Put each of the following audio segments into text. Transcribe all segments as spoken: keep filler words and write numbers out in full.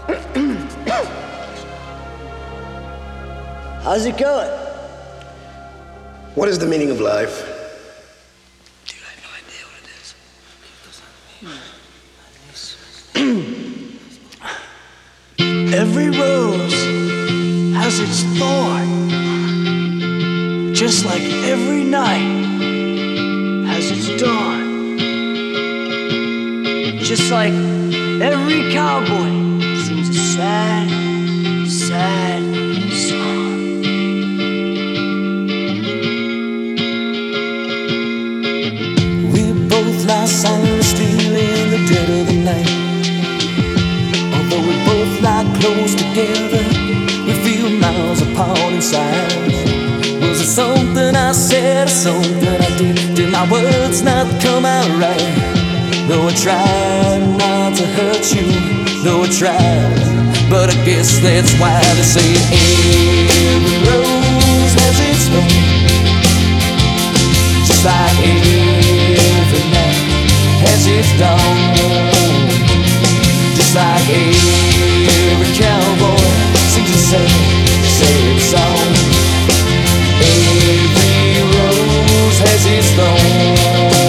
How's it going? What is the meaning of life? Dude, I have no idea what it is. Every rose has its thorn, just like every night has its dawn. Just like every cowboy sings a sad, sad song. We both lie silent, still in the dead of the night. Although we both lie close together, we feel miles apart inside. Was it something I said or something I did? Did my words not come out right? Though I tried not to hurt you, though I tried, but I guess that's why they say every rose has its thorn, just like every night has its dawn, just like every cowboy sings a sad, sad song. Every rose has its thorn.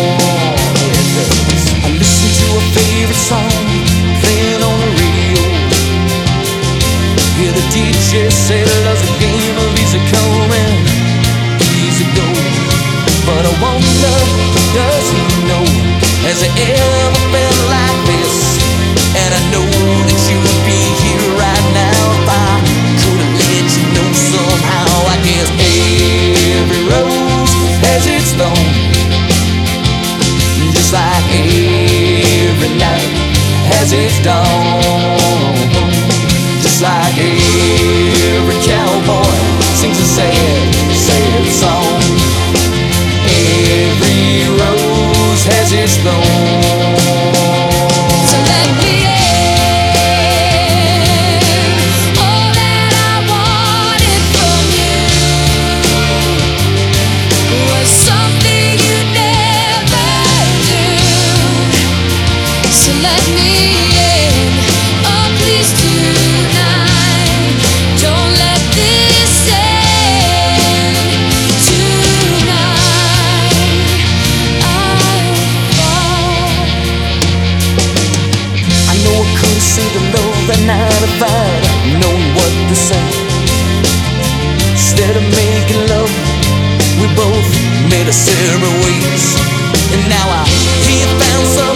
Favorite song playing on the radio. Hear the D J say love's a game of easy come and easy go. But I wonder, does he know? Has it ever been like this? And I know that you would be here right now if I could have let you know somehow. I guess every rose has its thorn, just like every night has its dawn, just like every cowboy sings a sad, sad song. Every rose has its thorn. So let me in. All that I wanted from you was something you never do. So let me in, oh please tonight. Don't let this end tonight. I fall. I know I could have saved the love that night if I'd known what to say. Instead of making love, we both made our separate ways. And now I hear you found some